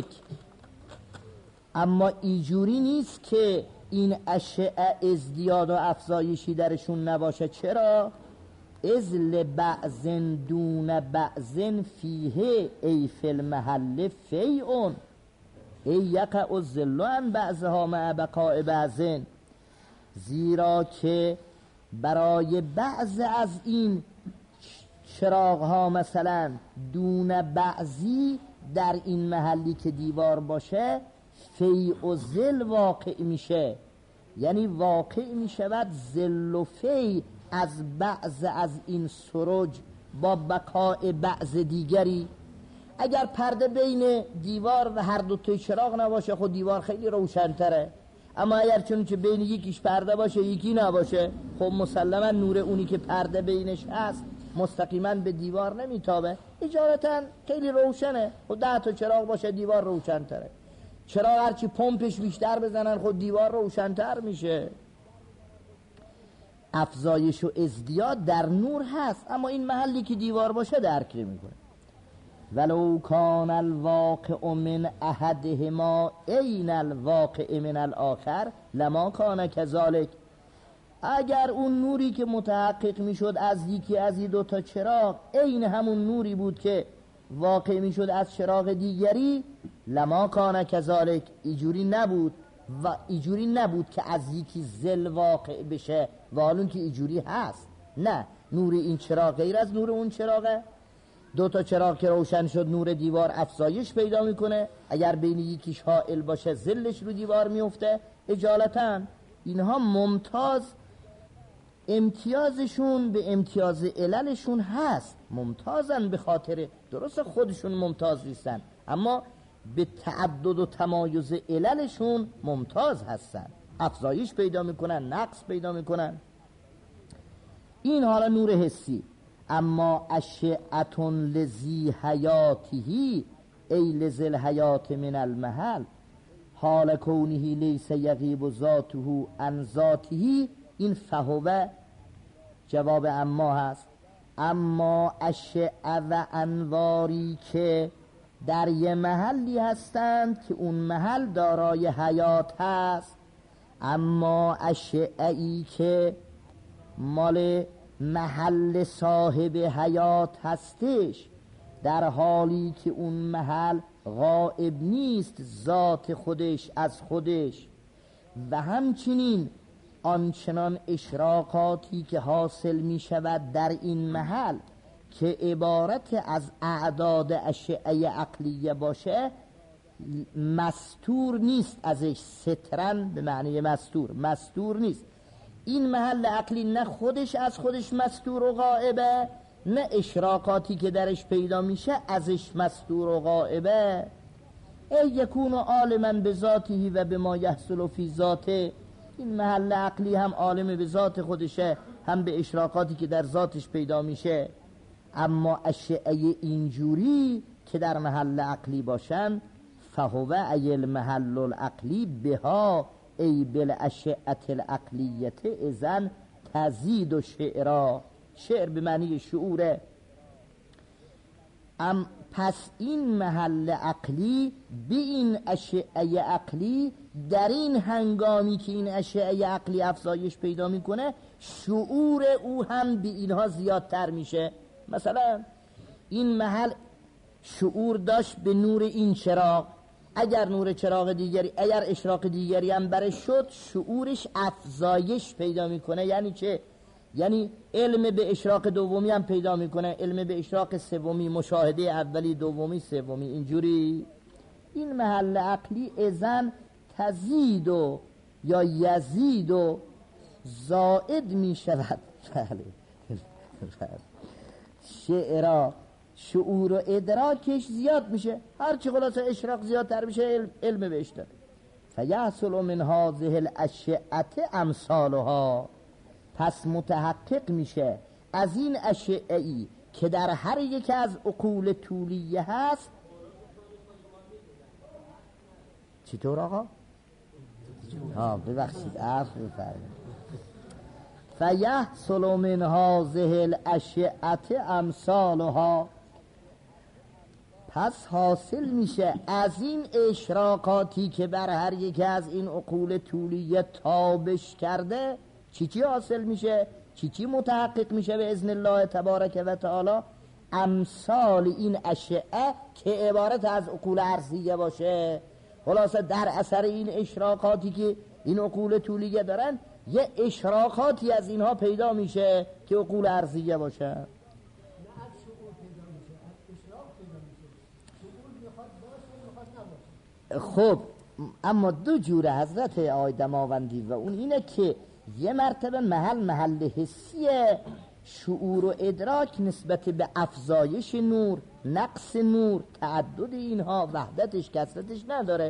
اما اینجوری نیست که این اشعه ازدیاد و افزایشی درشون نباشه. چرا؟ از لبعض دون بعض فیه ای فی المحل فیئون ای یقع الظل عن بعضها مع بقاء بعض، زیرا که برای بعض از این چراغ ها مثلا دون بعضی در این محلی که دیوار باشه فیء و ظل واقع میشه، یعنی واقع میشود ظل و فیء از بعض از این سرج با بقاء بعض دیگری. اگر پرده بین دیوار و هر دو تا چراغ نباشه خود دیوار خیلی روشن‌تره، اما اگر چون که بین یکیش پرده باشه یکی نباشه، خب مسلما نور اونی که پرده بینش هست مستقیما به دیوار نمیتابه، اجالتا خیلی روشنه. خود ده تا چراغ باشه دیوار روشن‌تره. چراغ هرچی پمپش بیشتر بزنن خود دیوار روشن‌تر میشه. افزایش و ازدیاد در نور هست، اما این محلی که دیوار باشه درک نمی‌کنه. ولو کان الواقع من احدهما عین الواقع من الاخر لما کان کذالک. اگر اون نوری که متحقق میشد از یکی از این دو تا چراغ عین همون نوری بود که واقع میشد از چراغ دیگری، لما کان کذالک، ایجوری نبود و ایجوری نبود که از یکی ذل واقع بشه و حالون که ایجوری هست. نه، نور این چراغ غیر از نور اون چراغه. دو تا چراغ که روشن شد نور دیوار افزایش پیدا میکنه، اگر بین یکیش حائل باشه ذلش رو دیوار میفته. اجالتا اینها ممتاز، امتیازشون به امتیاز عللشون هست، ممتازن به خاطر درست خودشون ممتاز نیستن، اما به تعدد و تمایز عللشون ممتاز هستن، افزایش پیدا میکنن، نقص پیدا میکنن. این حالا نور حسی. اما اشعتون لذی حیاته ای لذل حیات من المحل حال کونه لیس یغیب ذاته عن ذاته، این فهوه جواب اما هست. اما اشعه و انواری که در یه محلی هستند که اون محل دارای حیات هست، اما اشعه ای که مال محل صاحب حیات هستش در حالی که اون محل غائب نیست ذات خودش از خودش، و همچنین آنچنان اشراقاتی که حاصل می شود در این محل که عبارت از اعداد اشعه عقلیه باشه مستور نیست ازش، سترن به معنی مستور، مستور نیست. این محل عقلی نه خودش از خودش مستور و غائبه، نه اشراقاتی که درش پیدا میشه ازش مستور و غائبه. ای یکون عالما بذاته و بما یحصل فی ذاته، این محل عقلی هم عالم به ذات خودشه هم به اشراقاتی که در ذاتش پیدا میشه. اما اشعه اینجوری که در محل عقلی باشن فهوه ای المحل العقلی بها ای بالاشعه العقلیت اذن تزید و شعرا، شعر به معنی شعوره. ام پس این محل عقلی به این اشعه عقلی در این هنگامی که این اشعه عقلی افزایش پیدا میکنه شعور او هم به اینها زیادتر میشه. مثلا این محل شعور داشت به نور این چراغ، اگر نور چراغ دیگری، اگر اشراق دیگری هم برش شد شعورش افزایش پیدا میکنه. یعنی چه؟ یعنی علم به اشراق دومی هم پیدا میکنه، علم به اشراق سومی، مشاهده اولی دومی سومی، اینجوری این محل عقلی اذن تزید و یا یزید و زائد میشود. شعرا شعور و ادراکش زیاد میشه، هرچی خلاصه اشراق زیادتر میشه علم بهش داره. فیحصل من هذه الاشعه امثالها، پس متحقق میشه از این اشعه‌ای که در هر یک از عقول طولیه هست. چطور آقا؟ ها ببخشید عفو بفرمایید. فیحصل من هذه الاشعه امثالها، پس حاصل میشه از این اشراقاتی که بر هر یک از این عقول طولیه تابش کرده چی چی حاصل میشه، چی چی متحقق میشه به اذن الله تبارک و تعالی. امثال این اشعه که عبارت از عقول عرضیه باشه، خلاصه در اثر این اشراقاتی که این عقول طولیه دارن یه اشراقاتی از اینها پیدا میشه که عقول عرضیه باشه. خب اما دو جوره حضرت آقای دماوندی، و اون اینه که یه مرتبه محل محل حسی شعور و ادراک نسبت به افزایش نور، نقص نور، تعدد اینها، وحدتش کثرتش نداره.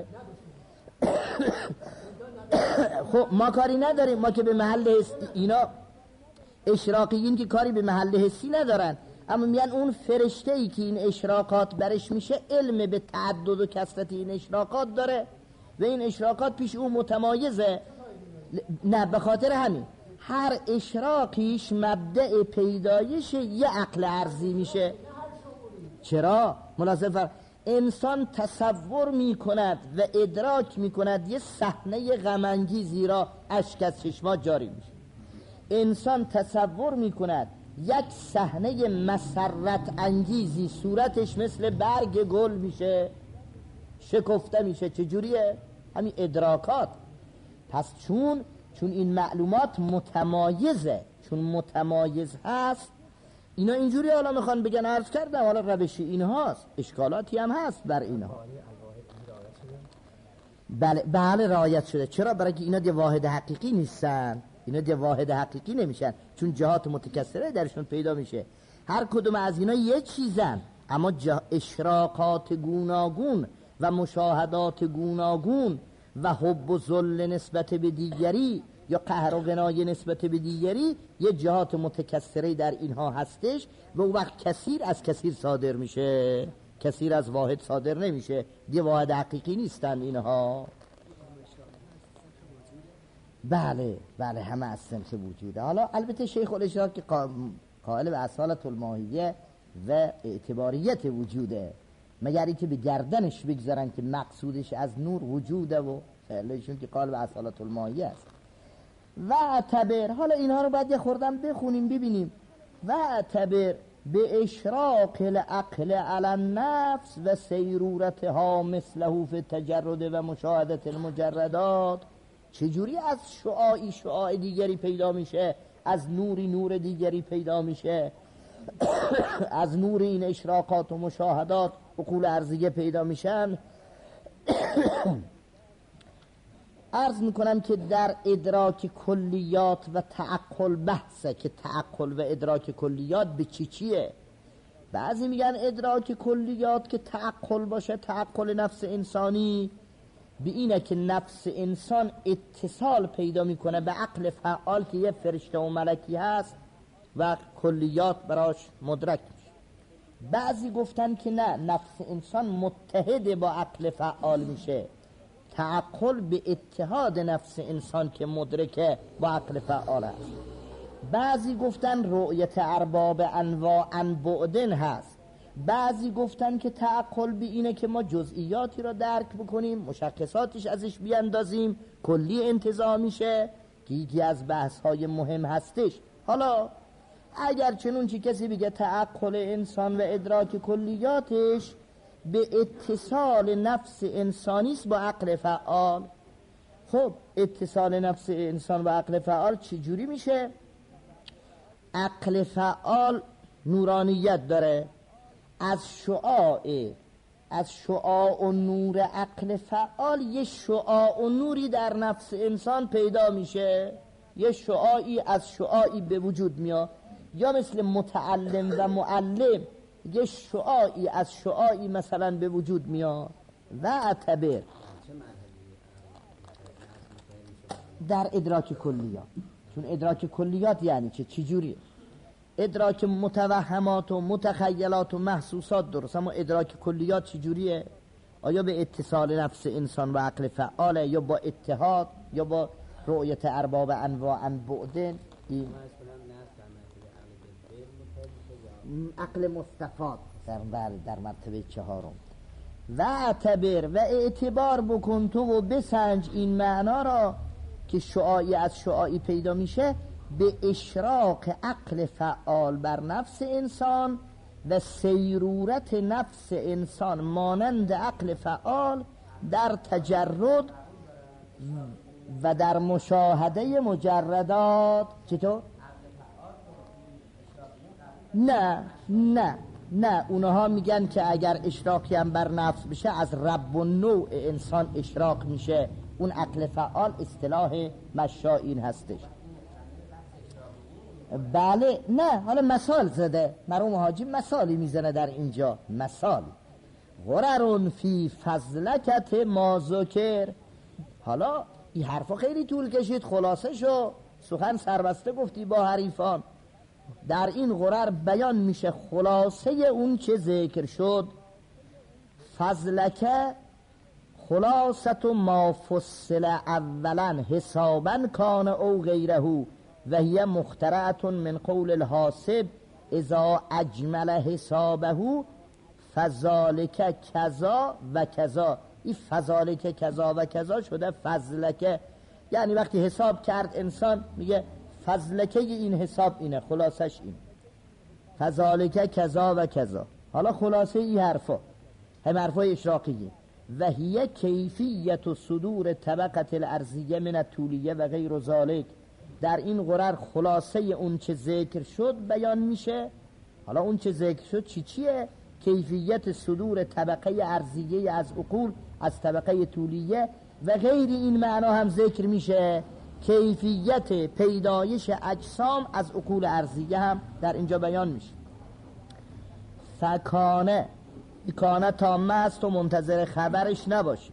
خب ما کاری نداریم، ما که به محل حسی اینا اشراقیین که کاری به محل حسی ندارن، اما میگن اون فرشته ای که این اشراقات برش میشه علم به تعدد و کثرت این اشراقات داره و این اشراقات پیش اون متمایزه. نه به خاطر همین هر اشراقیش مبدأ پیدایش یه عقل عرضی میشه. چرا؟ ملاحظه فر انسان تصور می کند و ادراک می کند یه صحنه غم انگیزی را اشک از چشمات جاری میشه. انسان تصور می کند یک صحنه مسرت انگیزی صورتش مثل برگ گل میشه، شکفته میشه. چجوریه؟ همین ادراکات. پس چون چون این معلومات متمایزه، چون متمایز هست، اینا اینجوری حالا میخوان بگن، عرض کردم حالا روشی اینهاست، اشکالاتی هم هست بر اینها. بله بله رعایت شده. چرا؟ برای که اینا دی واحد حقیقی نیستن، اینا دی واحد حقیقی نمیشن، چون جهات متکثره درشون پیدا میشه. هر کدوم از اینا یه چیزن، اما اشراقات گوناگون و مشاهدات گوناگون و حب و ذل نسبت به دیگری یا قهر و غنای نسبت به دیگری یه جهات متکثره در اینها هستش و اون وقت کثیر از کثیر صادر میشه، کثیر از واحد صادر نمیشه. دی واحد حقیقی نیستن اینها. بله بله همه از سنخ وجوده. حالا البته شیخ الاشراق که قائل به اصالت الماهیه و اعتباریت وجوده، مگر اینکه به گردنش بگذارن که مقصودش از نور وجوده و فعلشون که قائل به اصالت الماهیه است. و اعتبر، حالا اینها رو باید یه خوردم بخونیم ببینیم. و اعتبر به اشراق العقل علی النفس و سیرورتها مثله فی تجرد و مشاهدت المجردات. چجوری از شعاعی شعاع دیگری پیدا میشه، از نوری نور دیگری پیدا میشه، از نور این اشراقات و مشاهدات عقول ارضیه پیدا میشن. عرض میکنم که در ادراک کلیات و تعقل بحثه که تعقل و ادراک کلیات به چی چیه. بعضی میگن ادراک کلیات که تعقل باشه، تعقل نفس انسانی، به اینه که نفس انسان اتصال پیدا میکنه به عقل فعال که یه فرشته و ملکی هست و کلیات براش مدرک میشه. بعضی گفتن که نه، نفس انسان متحد با عقل فعال میشه، تعقل به اتحاد نفس انسان که مدرکه با عقل فعال است. بعضی گفتن رؤیت ارباب انواعا بعدن هست. بعضی گفتن که تعقل به اینه که ما جزئیاتی را درک بکنیم، مشخصاتش ازش بیاندازیم، کلی انتزاع میشه که یکی از بحث های مهم هستش. حالا اگر چنون چی کسی بگه تعقل انسان و ادراک کلیاتش به اتصال نفس انسانیست با عقل فعال، خب اتصال نفس انسان با عقل فعال چجوری میشه؟ عقل فعال نورانیت داره، از شعاع از شعاع و نور عقل فعال یه شعاع و نوری در نفس انسان پیدا میشه، یه شعاعی از شعاعی به وجود میاد، یا مثل متعلم و معلم یه شعاعی از شعاعی مثلا به وجود میاد. و اعتبر در ادراک کلیات، چون ادراک کلیات یعنی چه؟ چجوریه؟ ادراک متوهمات و متخیلات و محسوسات درست، اما ادراک کلیات چجوریه؟ آیا به اتصال نفس انسان و عقل فعاله، یا با اتحاد، یا با رؤیت ارباب انواعا بعدن؟ این عقل مستفاد در, در مرتبه چهارم. و اعتبر و اعتبار بکن تو و بسنج این معنا را که شعاعی از شعاعی پیدا میشه به اشراق عقل فعال بر نفس انسان و سیرورت نفس انسان مانند عقل فعال در تجرد و در مشاهده مجردات. چطور؟ نه نه نه اونها میگن که اگر اشراقی هم بر نفس بشه از رب و نوع انسان اشراق میشه، اون عقل فعال اصطلاح مشائین هستش. بله نه، حالا مثال زده مرحوم حاجی، مثالی میزنه در اینجا، مثال غررون فی فضلکت ما ذکر. حالا این حرفا خیلی طول کشید، خلاصه شو، سخن سربسته گفتی با حریفان. در این غرر بیان میشه خلاصه اون چه ذکر شد. فضلکه خلاصت ما فصل اولا حسابا کان او غیره و هی مخترعت من قول الحاسب اذا اجمل حسابه فذالک کذا و کذا. این فذالک کذا و کذا شده فضلک، یعنی وقتی حساب کرد انسان میگه فضلکه این حساب اینه، خلاصش این فذالک کذا و کذا. حالا خلاصه این حرفا هم حرفای اشراقیه. و هی کیفیت صدور طبقه الارضیه من الطولیه و غیر ذالک. در این قرار خلاصه اون چه ذکر شد بیان میشه. حالا اون چه ذکر شد چی چیه؟ کیفیت صدور طبقه ارضیه از عقول از طبقه طولیه و غیر این معنا هم ذکر میشه. کیفیت پیدایش اجسام از عقول ارضیه هم در اینجا بیان میشه. فکانه کانه تامه است و منتظر خبرش نباشه.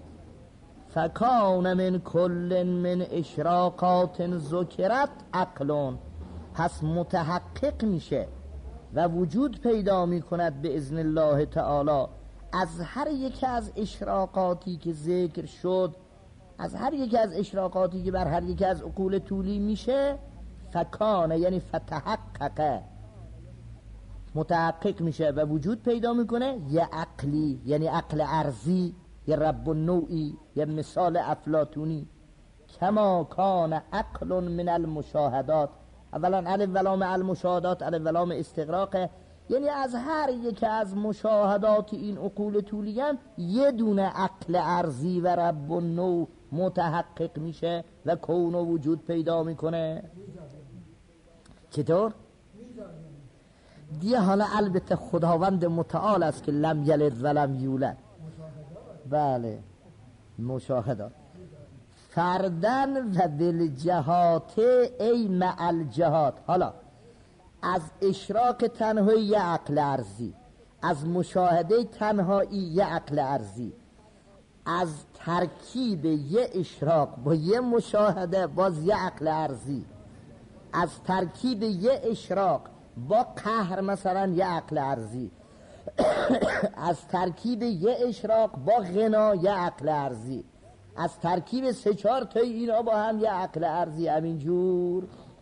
فکان من کل من اشراقات ذکرت عقلون، پس متحقق میشه و وجود پیدا میکند به اذن الله تعالی از هر یک از اشراقاتی که ذکر شد، از هر یک از اشراقاتی که بر هر یک از عقول طولی میشه. فکانه یعنی فتحققه، متحقق میشه و وجود پیدا میکنه. یه عقلی یعنی عقل ارضی، یه رب النوعی، یه مثال افلاطونی. کما کان عقل من المشاهدات. اولا الف ولام المشاهدات الف ولام استغراقه، یعنی از هر یک از مشاهدات این عقول طولیان یه دونه عقل ارضی و رب النوع متحقق میشه و کون و وجود پیدا میکنه. چطور؟ دیگه حالا البته خداوند متعال است که لم یلد و لم یولد. بله مشاهدات فردن و بالجهات ای مع الجهات. حالا از اشراق تنهایی یه عقل ارضی، از مشاهده تنهایی یه عقل ارضی، از ترکیب یه اشراق با یه مشاهده باز یه عقل ارضی، از ترکیب یه اشراق با قهر مثلا یه عقل ارضی، از ترکیب یه اشراق با غنا یه عقل ارضی، از ترکیب سه چهار تا اینا با هم یه عقل ارضی. همینجور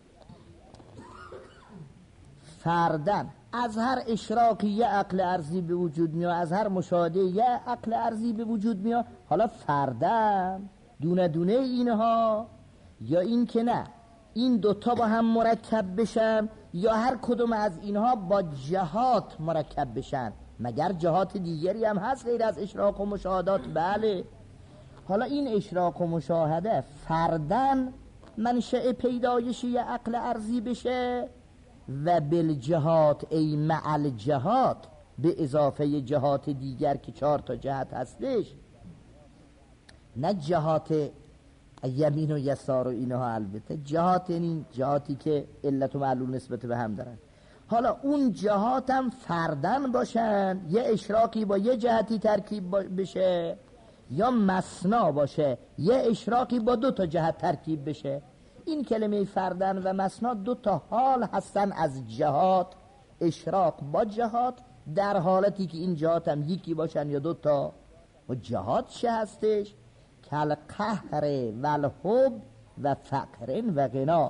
فردن از هر اشراقی یه عقل ارضی به وجود میاد، از هر مشاهده یه عقل ارضی به وجود میاد. حالا فردن دونه دونه اینها، یا این که نه این دوتا با هم مرکب بشن، یا هر کدوم از اینها با جهات مرکب بشن. مگر جهات دیگری هم هست غیر از اشراق و مشاهدات؟ بله. حالا این اشراق و مشاهده فردن منشأ پیدایشی عقل ارضی بشه و بالجهات ای مع الجهات، به اضافه جهات دیگر که چهار تا جهت هستش، نه جهات یمین و یسار و اینها، البته جهات این جهاتی که علت و معلول نسبت به هم دارن. حالا اون جهات هم فردن باشن، یه اشراقی با یه جهتی ترکیب بشه، یا مسنا باشه یه اشراقی با دو تا جهت ترکیب بشه. این کلمه فردن و مسنا دو تا حال هستن از جهات، اشراق با جهات، در حالتی که این جهات هم یکی باشن یا دو تا. و جهات چه هستش؟ کل قهر و الحب و فقر و غنا،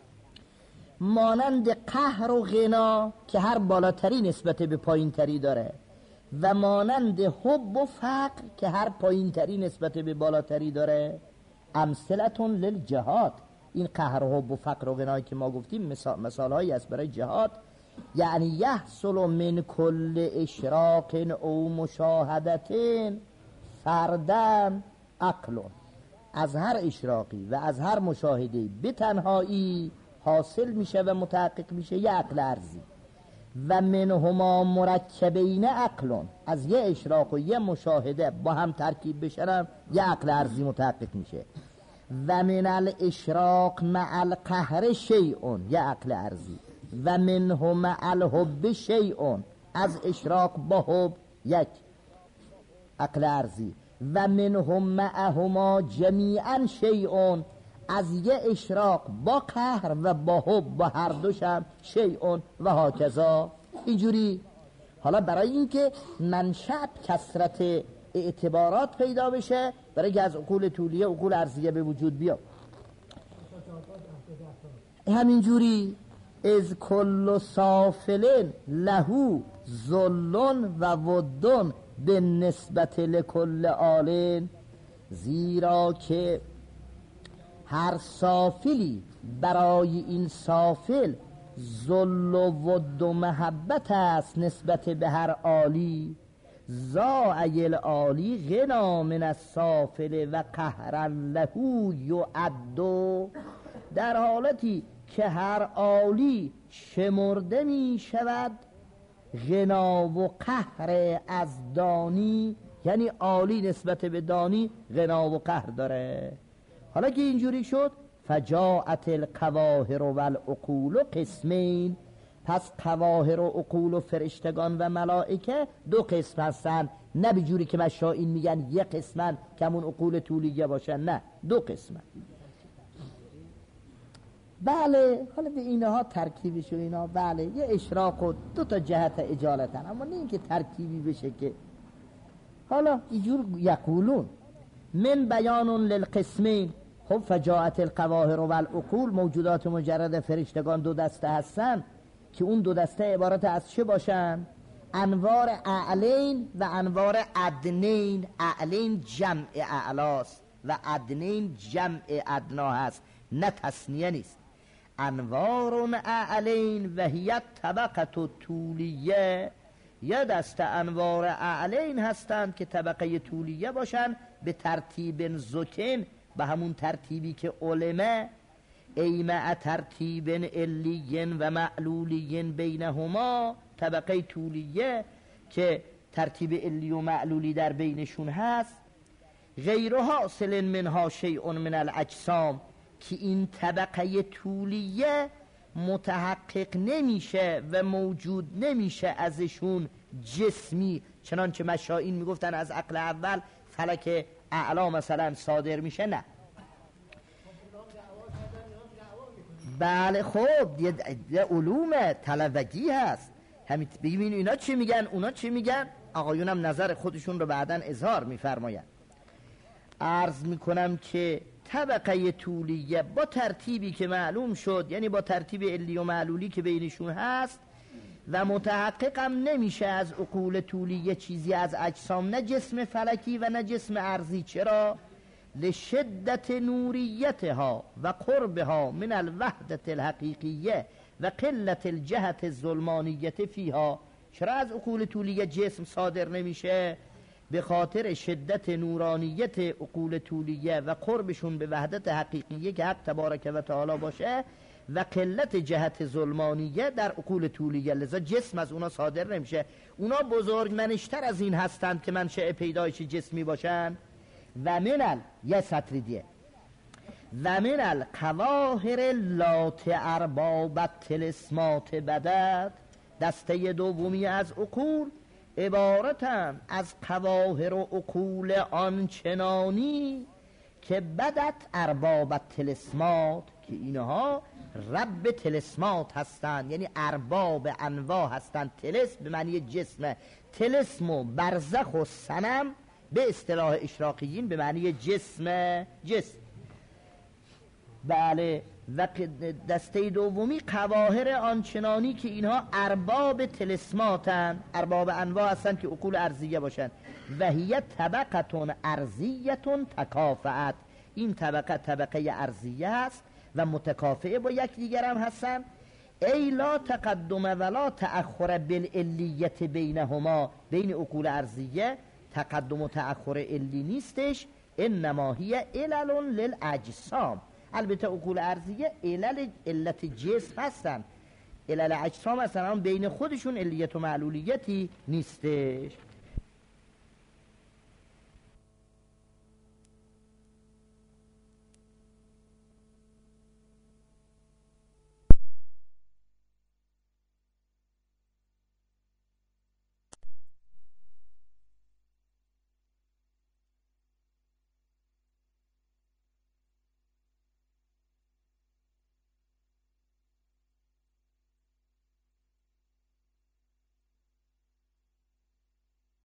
مانند قهر و غنا که هر بالاتری نسبت به پایین تری داره، و مانند حب و فقر که هر پایین تری نسبت به بالاتری داره. امثلتون للجهات، این قهر و حب و فقر و غنایی که ما گفتیم مثال, مثال هایی است برای جهات. یعنی یحصل من کل اشراق او مشاهدتین فردن عقلون، از هر اشراقی و از هر مشاهده به تنهایی حاصل میشه و متحقق میشه یه عقل ارضی. و منهما مرکبین عقلون، از یه اشراق و یه مشاهده با هم ترکیب بشن یه عقل ارضی متحقق میشه. و من الاشراق مع القهر شیئون، یه عقل ارضی. و منهم مع الحب شیئون، از اشراق با حب یک عقل ارضی. و منهم معهما جمیعا شیئون، از یه اشراق با قهر و با حب با هر دوشم شیئون و هاکذا. اینجوری. حالا برای اینکه منشأ کثرت اعتبارات پیدا بشه، برای که از عقول طولیه عقول ارضیه به وجود بیاد، همینجوری از کل سافلن لهو ذلن و ودن به نسبت لکل آلن، زیرا که هر سافلی برای این سافل ذل و ود و محبت است نسبت به هر عالی. زاعی العالی غنا من السافل و قهرا لهو یعد، در حالتی که هر عالی شمرده می شود غنا و قهر از دانی، یعنی عالی نسبت به دانی غنا و قهر داره. حالا که اینجوری شد فجاءت القواهر والعقول قسمین، پس قواهر و عقول و فرشتگان و ملائکه دو قسم هستن، نه به جوری که مشائین میگن یک قسمن که همون عقول طولیه باشن، نه دو قسمن. بله حالا به اینها ترکیبش و اینا بله یه اشراق و دو تا جهت اجالتن، اما نه اینکه ترکیبی بشه که. حالا اینجور یقولون من بیان للقسمین. خب فجاءت القواهر و العقول، موجودات مجرد فرشتگان دو دسته هستن که اون دو دسته عبارت از چه باشن؟ انوار اعلین و انوار ادنین. اعلین جمع اعلاست و ادنین جمع ادنا هست، نه تثنیه نیست. انوار اعلین و هی طبقه طولیه، یه دسته انوار اعلین هستند که طبقه طولیه باشن به ترتیب زکن، به همون ترتیبی که علمه ای مع ترتیب علیین و معلولیین بینهما، طبقه طولیه که ترتیب علی و معلولی در بینشون هست. غیر حاصل منها شیء من الاجسام، که این طبقه طولیه متحقق نمیشه و موجود نمیشه ازشون جسمی، چنانچه مشائین میگفتن از عقل اول فلک اعلا مثلا صادر میشه، نه. بله خب یه, یه علوم طلبگی هست، همین ببین اینا چی میگن اونا چی میگن، آقایونم نظر خودشون رو بعدن اظهار میفرماین. عرض میکنم که طبقه طولیه با ترتیبی که معلوم شد، یعنی با ترتیب علی و معلولی که بینشون هست و متحققم نمیشه از عقول طولیه چیزی از اجسام، نه جسم فلکی و نه جسم ارضی. چرا؟ لشدت نوریتها و قربها من الوحدت الحقیقیه و قلت الجهت الظلمانیت فیها. چرا از عقول طولیه جسم صادر نمیشه؟ به خاطر شدت نورانیت عقول طولیه و قربشون به وحدت حقیقیه که حق تبارک و تعالی باشه و قلت جهت ظلمانیه در عقول طولیه، لذا جسم از اونا صادر نمیشه. اونا بزرگ منشتر از این هستند که منشأ پیدایش جسمی باشن. و منل یه سطری دیه و من القواهر لات ارباب تلسمات بدد، دسته دومی از عقول عبارتن از قواهر و عقول آنچنانی که بدت ارباب تلسمات، که اینها رب تلسمات هستند، یعنی ارباب انواع هستند. تلسم به معنی جسم، تلسم و برزخ و صنم به اصطلاح اشراقیین به معنی جسم جسم. بله. و دسته دومی قواهر آنچنانی که اینها ارباب تلسماتن، ارباب انواع هستن که عقول ارضیه باشن. و هی طبقتون ارضیتون تکافعت، این طبقه طبقه ارضیه است و متکافعه با یک دیگر هم هستن. ای لا تقدم ولا تأخر بالعلیت بینهما، بین عقول ارضیه تقدم و تأخر علی نیستش. انما هی علل للاجسام، البته عقول ارضیه علل علت جسم هستن، علل اجسام هستن، اما بین خودشون علیت و معلولیتی نیستش.